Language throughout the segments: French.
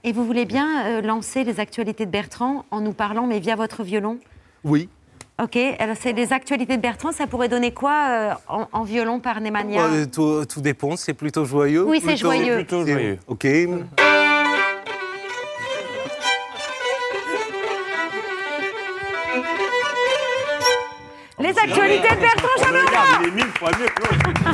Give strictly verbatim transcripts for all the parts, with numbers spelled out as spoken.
Et vous voulez bien euh, lancer les actualités de Bertrand en nous parlant, mais via votre violon? Oui. Ok, alors c'est les actualités de Bertrand, ça pourrait donner quoi euh, en, en violon par Nemanja? euh, tout, tout dépend, c'est plutôt joyeux. Oui, c'est plutôt, joyeux. Plutôt joyeux. Ok. Les actualités de Bertrand Chameroy. Il est mille fois mieux que l'autre.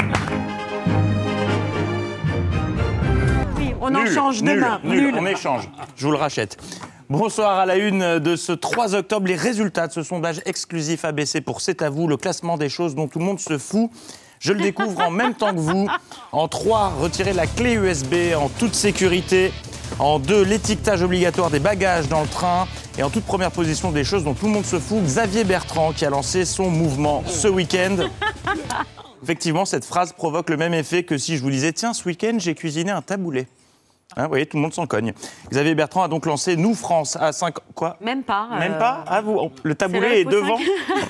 Oui, on en Nul, change nul, demain. Nul, Nul. on échange. Je vous le rachète. Bonsoir à la une de ce trois octobre. Les résultats de ce sondage exclusif A B C pour C'est à vous, le classement des choses dont tout le monde se fout. Je le découvre en même temps que vous. En trois, retirez la clé U S B en toute sécurité. En deux, l'étiquetage obligatoire des bagages dans le train. Et en toute première position des choses dont tout le monde se fout, Xavier Bertrand qui a lancé son mouvement ce week-end. Effectivement, cette phrase provoque le même effet que si je vous disais « Tiens, ce week-end, j'ai cuisiné un taboulé ». Hein, vous voyez, tout le monde s'en cogne. Xavier Bertrand a donc lancé Nous France à cinq... Quoi ? Même pas. Même euh... pas Ah, vous, le taboulé est, est devant.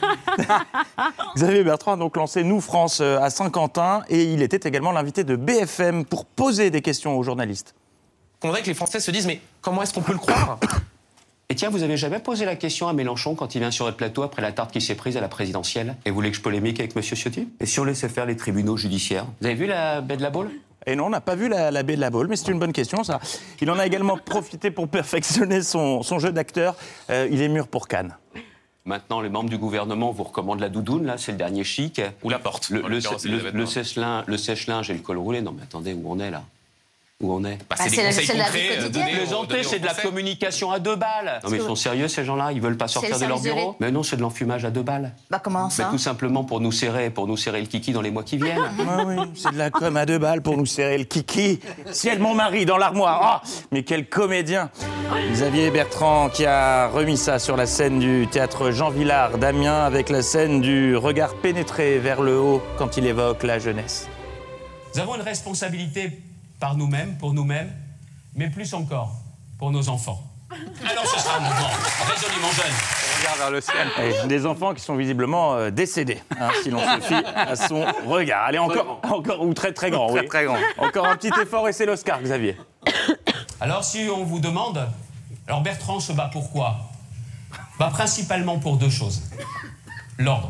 Xavier Bertrand a donc lancé Nous France à Saint-Quentin et il était également l'invité de B F M pour poser des questions aux journalistes. On voudrait que les Français se disent « Mais comment est-ce qu'on peut le croire ?» Et tiens, vous avez jamais posé la question à Mélenchon quand il vient sur votre plateau après la tarte qui s'est prise à la présidentielle? Et vous voulez que je polémique avec M. Ciotti? Et si on laissait faire les tribunaux judiciaires? Vous avez vu la baie de la Baule? Et non, on n'a pas vu la, la baie de la Baule, mais c'est une bonne question, ça. Il en a également profité pour perfectionner son, son jeu d'acteur. Euh, il est mûr pour Cannes. Maintenant, les membres du gouvernement vous recommandent la doudoune, là, c'est le dernier chic. Ou la porte. Le, le, le, le, sèche-linge, le sèche-linge et le col roulé. Non, mais attendez, où on est, là? Où on est? Bah, c'est bah, des c'est conseils la, c'est concrets. la vie donnés aux- Plaisanter, donnés aux c'est de la Français. communication à deux balles. Non, mais ils sont sérieux, ces gens-là? Ils veulent pas sortir le de leur service de bureau? l'É- Mais non, c'est de l'enfumage à deux balles. Bah comment Mais ça? tout simplement pour nous serrer, pour nous serrer le kiki dans les mois qui viennent. Ah oui, c'est de la com à deux balles pour nous serrer le kiki. Ciel, mon mari, dans l'armoire. Ah, mais quel comédien. Xavier Bertrand qui a remis ça sur la scène du théâtre Jean Villard d'Amiens avec la scène du regard pénétré vers le haut quand il évoque la jeunesse. Nous avons une responsabilité par nous-mêmes, pour nous-mêmes, mais plus encore pour nos enfants. Alors ce sera un mouvement résolument jeune. Regarde vers le ciel. Et des enfants qui sont visiblement euh, décédés, hein, si l'on se fie à son regard. Allez, encore, encore ou très très grand, Très, oui. très grand. Encore un petit effort et c'est l'Oscar, Xavier. Alors si on vous demande, alors Bertrand se bat pour quoi? Bah principalement pour deux choses. L'ordre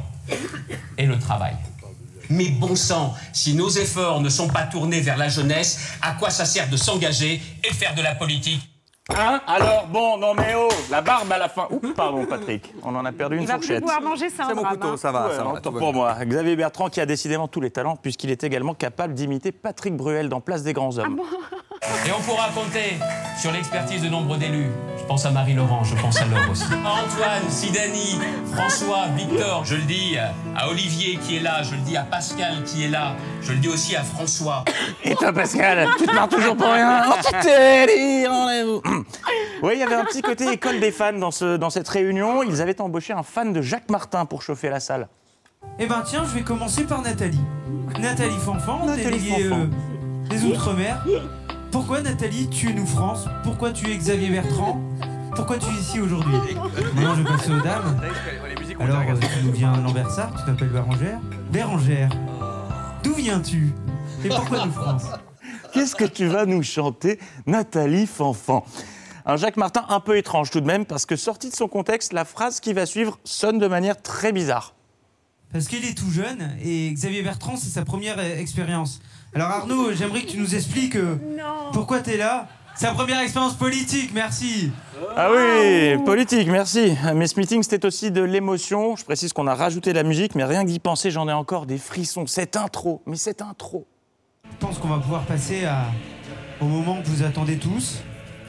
et le travail. Mais bon sang, si nos efforts ne sont pas tournés vers la jeunesse, à quoi ça sert de s'engager et faire de la politique? Hein? Alors, bon, non mais oh, la barbe à la fin. Ouh, pardon, Patrick, on en a perdu une Il va plus fourchette. pouvoir manger ça. C'est mon couteau, ça va, Ouais, ça non, va. tant tout va pour bien. moi. Xavier Bertrand qui a décidément tous les talents puisqu'il est également capable d'imiter Patrick Bruel dans Place des Grands Hommes. Et on pourra compter sur l'expertise de nombre d'élus. Je pense à Marie-Laurent, je pense à Laure aussi. Antoine, Sidani, François, Victor. Je le dis à Olivier qui est là, je le dis à Pascal qui est là, je le dis aussi à François. Et toi, Pascal, tu te marres toujours pour rien. Oh, tu t'es rendez-vous. Oui, il y avait un petit côté école des fans dans, ce, dans cette réunion. Ils avaient embauché un fan de Jacques Martin pour chauffer la salle. Eh ben tiens, je vais commencer par Nathalie. Nathalie Fanfan, Nathalie déléguée Fanfan. euh, des Outre-mer. Pourquoi Nathalie, tu es Nous France? Pourquoi tu es Xavier Bertrand? Pourquoi tu es ici aujourd'hui? Maintenant je vais passer aux dames. Alors, euh, tu nous viens Lambersart, tu t'appelles Bérangère. Bérangère, d'où viens-tu? Et pourquoi Nous France? Qu'est-ce que tu vas nous chanter, Nathalie Fanfan? Un Jacques Martin un peu étrange tout de même, parce que sorti de son contexte, la phrase qui va suivre sonne de manière très bizarre. Parce qu'il est tout jeune et Xavier Bertrand, c'est sa première euh, expérience. Alors Arnaud, j'aimerais que tu nous expliques euh, pourquoi t'es là. Sa première expérience politique, merci. Ah oui, politique, merci. Mais ce meeting, c'était aussi de l'émotion. Je précise qu'on a rajouté la musique, mais rien que d'y penser, j'en ai encore des frissons. Cette intro, mais cette intro. Je pense qu'on va pouvoir passer à, au moment que vous attendez tous,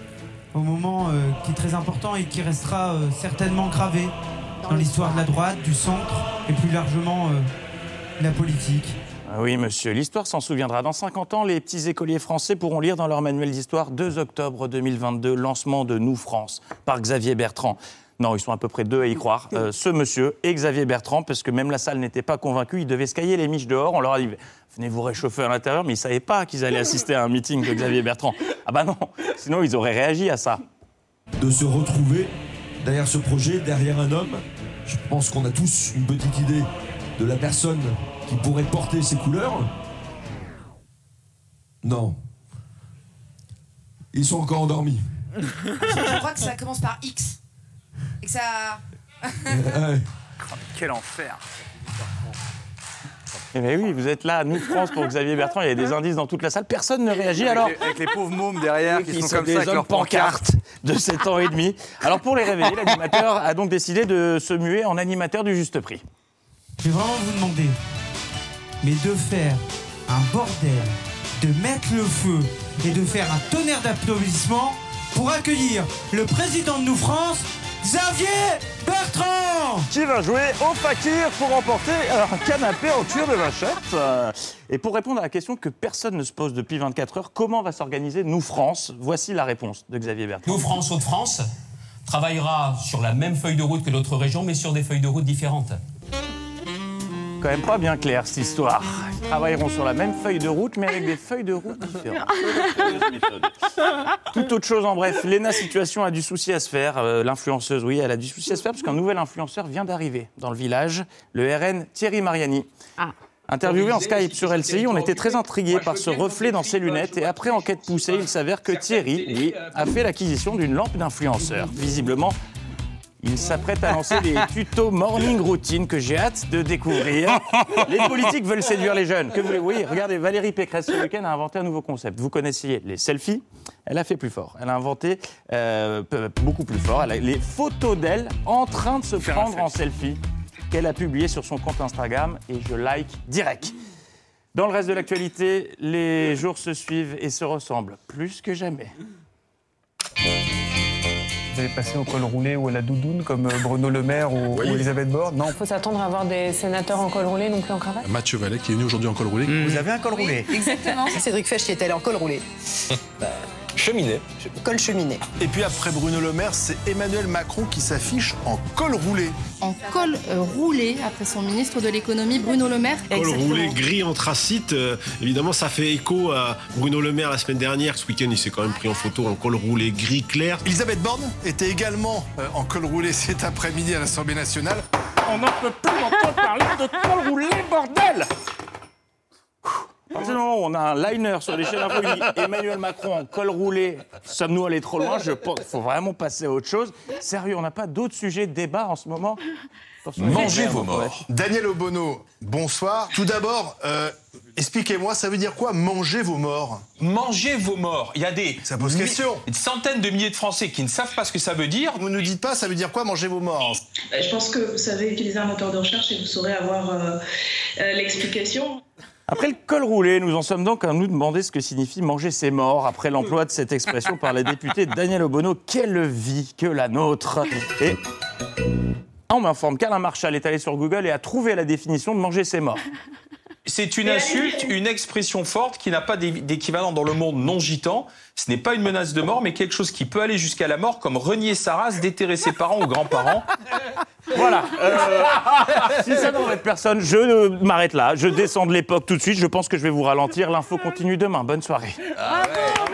au moment euh, qui est très important et qui restera euh, certainement gravé dans l'histoire de la droite, du centre et plus largement euh, de la politique. Ah oui, monsieur, l'histoire s'en souviendra. Dans cinquante ans, les petits écoliers français pourront lire dans leur manuel d'histoire deux octobre deux mille vingt-deux, lancement de Nous France par Xavier Bertrand. Non, ils sont à peu près deux à y croire. Euh, ce monsieur et Xavier Bertrand, parce que même la salle n'était pas convaincue, ils devaient se cailler les miches dehors. On leur a dit « Venez vous réchauffer à l'intérieur », mais ils ne savaient pas qu'ils allaient assister à un meeting de Xavier Bertrand. Ah bah non, sinon ils auraient réagi à ça. De se retrouver derrière ce projet, derrière un homme, je pense qu'on a tous une petite idée de la personne qui pourrait porter ces couleurs. Non. Ils sont encore endormis. Je, je crois que ça commence par X. Et que ça... Quel enfer. Eh bien oui, vous êtes là, nous France pour Xavier Bertrand, il y a des indices dans toute la salle, personne ne réagit Avec alors. les, avec les pauvres mômes derrière qui, qui sont sont comme des ça avec hommes leurs pancartes de sept ans et demi. Alors pour les réveiller, l'animateur a donc décidé de se muer en animateur du juste prix. Je vais vraiment vous demander, mais de faire un bordel, de mettre le feu et de faire un tonnerre d'applaudissements pour accueillir le président de nous France, Xavier Bertrand, qui va jouer au fakir pour remporter un canapé en cuir de vachette. Et pour répondre à la question que personne ne se pose depuis vingt-quatre heures, comment va s'organiser Nous France? Voici la réponse de Xavier Bertrand. Nous France, Hauts-de-France, travaillera sur la même feuille de route que d'autres régions, mais sur des feuilles de route différentes. Quand même pas bien clair cette histoire. Ils travailleront sur la même feuille de route, mais avec des feuilles de route différentes. Tout autre chose en bref. Léna Situation a du souci à se faire. Euh, l'influenceuse, oui, elle a du souci à se faire parce qu'un nouvel influenceur vient d'arriver dans le village, le R N Thierry Mariani. Ah. Interviewé en Skype sur L C I, on était très intrigués par ce reflet dans ses lunettes et après enquête poussée, il s'avère que Thierry, oui, a fait l'acquisition d'une lampe d'influenceur. Visiblement, il s'apprête à lancer des tutos morning routine que j'ai hâte de découvrir. Les politiques veulent séduire les jeunes. Que voulez-vous? Oui, regardez, Valérie Pécresse ce week-end a inventé un nouveau concept. Vous connaissiez les selfies, elle a fait plus fort. Elle a inventé euh, beaucoup plus fort. Elle a les photos d'elle en train de se Faire prendre un en selfie qu'elle a publié sur son compte Instagram et je like direct. Dans le reste de l'actualité, les jours se suivent et se ressemblent plus que jamais. Vous allez passer au col roulé ou à la doudoune comme Bruno Le Maire ou, oui. ou Elisabeth Borne? Non. Il faut s'attendre à avoir des sénateurs en col roulé, non plus en cravate? Mathieu Vallet qui est venu aujourd'hui en col roulé. Mmh. Vous avez un col roulé? Exactement. Cédric Fesch qui est allé en col roulé. bah, cheminée. Col cheminée. Et puis après Bruno Le Maire, c'est Emmanuel Macron qui s'affiche en col roulé. En col euh, roulé, après son ministre de l'économie, Bruno Le Maire. Col Exactement. roulé gris anthracite, euh, évidemment ça fait écho à Bruno Le Maire la semaine dernière. Ce week-end, il s'est quand même pris en photo en col roulé gris clair. Elisabeth Borne était également euh, en col roulé cet après-midi à l'Assemblée nationale. On n'en peut plus entendre parler de col roulé, bordel! À partir du moment où on a un liner sur les chaînes info, Emmanuel Macron en col roulé, sommes-nous allés trop loin? Je pense qu'il faut vraiment passer à autre chose. Sérieux, on n'a pas d'autres sujets de débat en ce moment? Mangez vos morts. Daniel Obono, bonsoir. Tout d'abord, euh, expliquez-moi, ça veut dire quoi, manger vos morts? Manger vos morts. Il y a des, ça pose question. Des centaines de milliers de Français qui ne savent pas ce que ça veut dire. Vous ne nous dites pas, ça veut dire quoi, manger vos morts? Je pense que vous savez utiliser un moteur de recherche et vous saurez avoir euh, euh, l'explication. Après le col roulé, nous en sommes donc à nous demander ce que signifie manger ses morts après l'emploi de cette expression par la députée Daniel Obono. Quelle vie que la nôtre! Et on m'informe qu'Alain Marchal est allé sur Google et a trouvé la définition de manger ses morts. C'est une insulte, une expression forte qui n'a pas d'équivalent dans le monde non gitan. Ce n'est pas une menace de mort, mais quelque chose qui peut aller jusqu'à la mort, comme renier sa race, déterrer ses parents ou grands-parents. Voilà. Euh, si ça n'embête personne, je m'arrête là. Je descends de l'époque tout de suite. Je pense que je vais vous ralentir. L'info continue demain. Bonne soirée. Bravo.